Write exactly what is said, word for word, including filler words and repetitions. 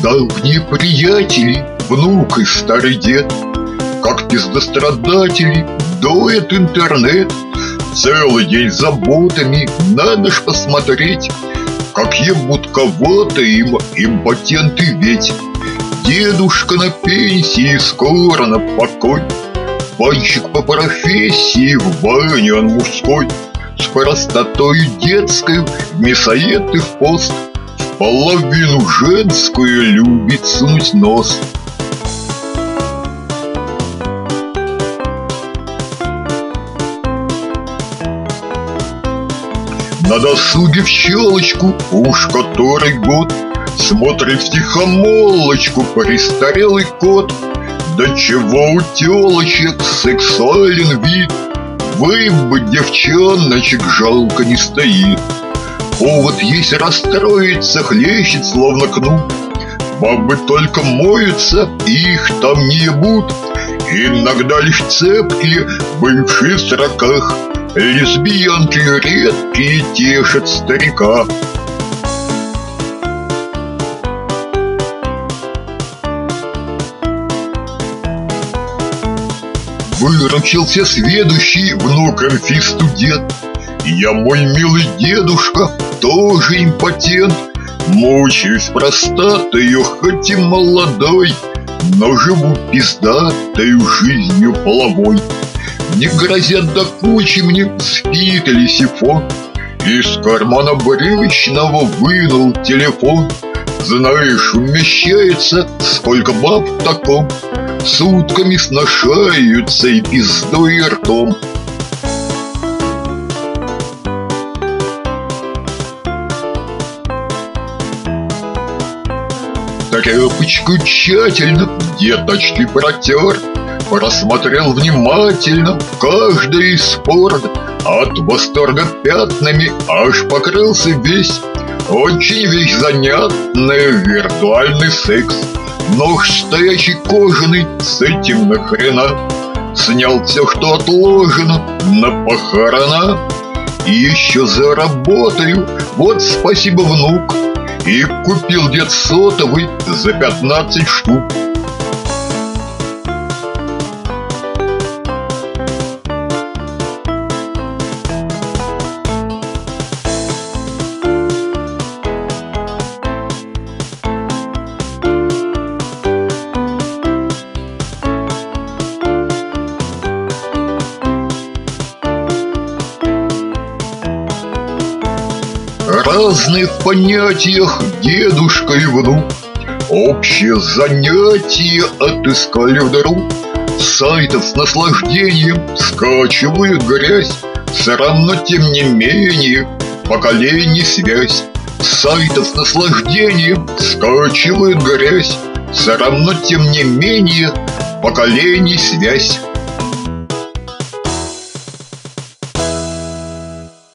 Давние приятели, внук и старый дед, как пиздострадатели, дует интернет. Целый день заботами, надо ж посмотреть, как ебут кого-то им импотенты ведь. Дедушка на пенсии, скоро на покой. Мальчик по профессии, в бане он мужской. С простотою детской в мясоед и в пост, в половину женскую любит сунуть нос. На досуге в щелочку, уж который год, смотрит втихомолочку престарелый кот. Да чего у телочек сексуален вид, выбыть девчоночек жалко не стоит. Повод есть расстроиться, хлещет словно кнут. Бабы только моются, их там не ебут. Иногда лишь цепкие, бывшие в сороках, лесбиянки редкие тешат старика. Выручился сведущий внук эмфи-студент. Я, мой милый дедушка, тоже импотент. Мучаюсь простатою, хоть и молодой, но живу пиздатою жизнью половой. Не грозят до кучи мне спит или сифон. Из кармана брючного вынул телефон. Знаешь, умещается сколько баб в таком, сутками сношаются и пиздой и ртом. Тряпочку тщательно деточки протер, просмотрел внимательно каждый из пор. От восторга пятнами аж покрылся весь. Очень вещь занятная, виртуальный секс. Нож стоячий кожаный, с этим нахрена. Снял все, что отложено, на похорона. И еще заработаю, вот спасибо, внук. И купил дед сотовый за пятнадцать штук. Разные в понятиях дедушка и внук, общее занятие отыскали вдруг. Сайтов с наслаждением скачивают грязь, все равно тем не менее поколений связь. Сайтов с наслаждением скачивают грязь, все равно тем не менее поколений связь.